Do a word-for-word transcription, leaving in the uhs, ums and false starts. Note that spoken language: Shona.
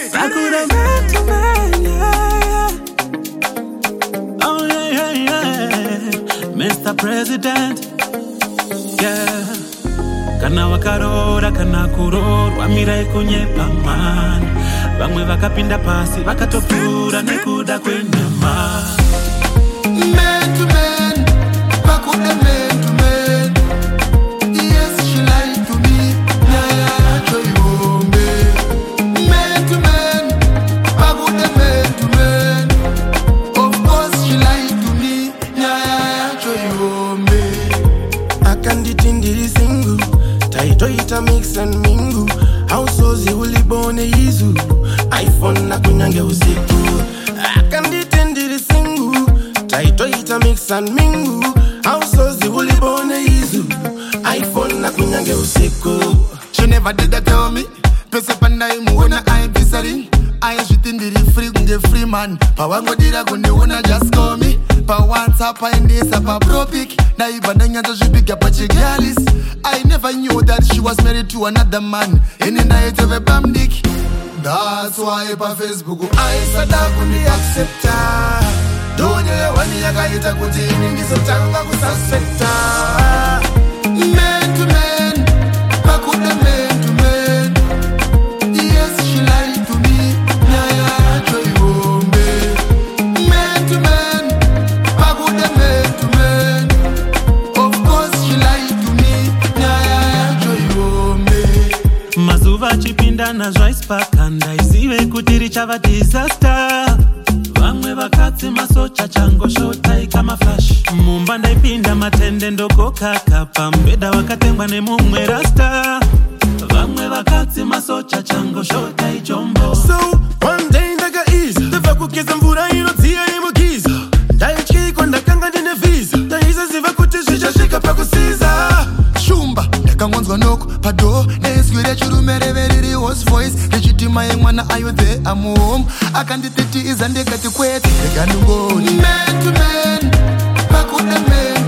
Sakura man to man, yeah, yeah. Oh yeah, yeah, yeah. Mister President, yeah. Kana wakarora, kana kurorwa, mirai kunyepa man. Vamwe vakapinda pasi, vakatopura nekuda kwenyama. Man to man, pakuda man to man. Yes, she lied to me. Nyaya choyombe. Man to man, pakuda man to man. Of course she lied to me. Nyaya choyombe. Akanditindiri single, taito ita mix and mingle. Households ulibone izulu, iPhone na kunyange usiku. Akanditindiri single, taito ita mix and mingle. Households ulibone izulu, iPhone na kunyange usiku. She never did that tell me. Pese panda imuona I pisari. I shitindiri free kunge free man. Pa wango dira kunde una just call me. Pa WhatsApp and this up a bro pic. Na ibanda nyanta shipika pa chigalis. I never knew that she was married to another man. Any night of a bam dick. That's why pa Facebook I said I couldn't accept her. Donya ya wani ya kaita kutini nisotanga kususpecta. Man to man, pakuda man to man. Yes, she lied to me. Nyaya choyombe. Man to man, pakuda man to man. Of course she lied to me. Nyaya choyombe. Mazuva chipinda na zvaispaka ndaizive kuti richava disaster. Vamwe vakatsi masocha chango shota ikama flash. Mumba ndaipinda matende ndokokaka pambeda wakatengwa nemumwe rasta. Vamwe vakatsi masocha chango shota ichombo. So one day ndaga ease ndava kugeza mvura inodziya imugiza. Ndaityiko ndakanga ndine visa. Ndaisaziva kuti zvichasvika pakusiza. Shumba ndakangonzwa noko pado nezwi rechirume reveriri host voice rechitima yemwana ayo there I'm home. Akandititiza ndekati kwete rekanungoni. Man to man, pakuda man.